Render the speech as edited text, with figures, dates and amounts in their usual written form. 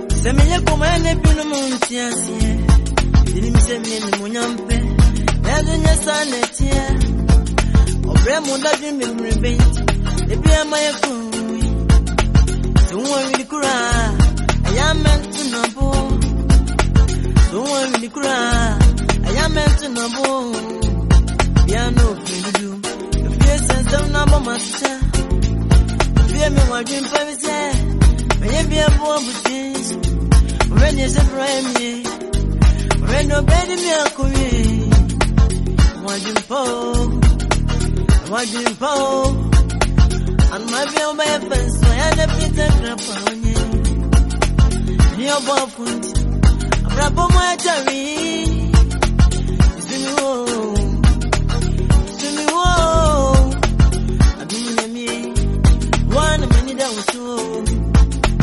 Semenya kumane pino muntiasi. Dini misemye ni munyampe. Nezo nyasanetia. Obre munda jimbi mribenti. Ebi amaye kui. Someone really cry. I am meant to know. Someone really cry. I am meant to know. Yeah, no, you. If you sense of number, master. Fear me, what dream for me, say. When you be a boy, but change. When you say, me. When nobody me a career. What dream for? What dream for? And my be on my fence, so I had a bit of crap on you. Your boyfriend, a rap on my cherry.